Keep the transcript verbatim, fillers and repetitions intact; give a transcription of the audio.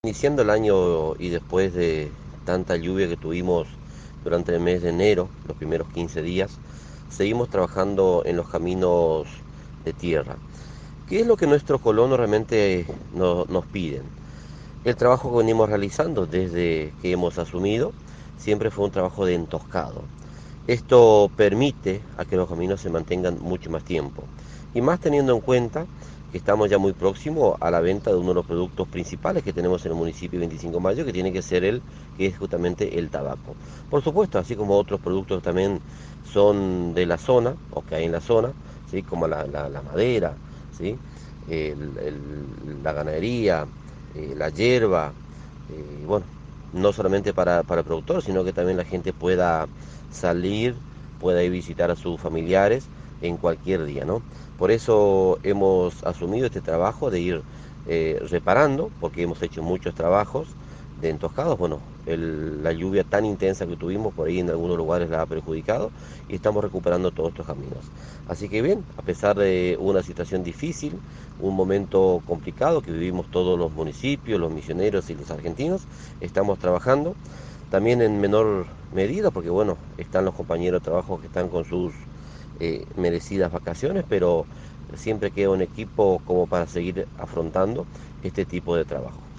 Iniciando el año y después de tanta lluvia que tuvimos durante el mes de enero, los primeros quince días, seguimos trabajando en los caminos de tierra. ¿Qué es lo que nuestros colonos realmente no- nos piden? El trabajo que venimos realizando desde que hemos asumido siempre fue un trabajo de entoscado. Esto permite a que los caminos se mantengan mucho más tiempo. Y más teniendo en cuenta que estamos ya muy próximos a la venta de uno de los productos principales que tenemos en el municipio de veinticinco de mayo, que tiene que ser el, que es justamente el tabaco. Por supuesto, así como otros productos también son de la zona, o que hay en la zona, ¿sí? Como la, la- la madera, ¿sí? El- el- la ganadería, eh, la hierba, eh, bueno, no solamente para, para el productor, sino que también la gente pueda salir, pueda ir a visitar a sus familiares en cualquier día, ¿no? Por eso hemos asumido este trabajo de ir eh, reparando, porque hemos hecho muchos trabajos de entoscados. Bueno, el- la lluvia tan intensa que tuvimos por ahí en algunos lugares la ha perjudicado y estamos recuperando todos estos caminos. Así que bien, a pesar de una situación difícil, un momento complicado que vivimos todos los municipios, los misioneros y los argentinos, estamos trabajando también en menor medida, porque bueno, están los compañeros de trabajo que están con sus eh, merecidas vacaciones, pero siempre queda un equipo como para seguir afrontando este tipo de trabajo.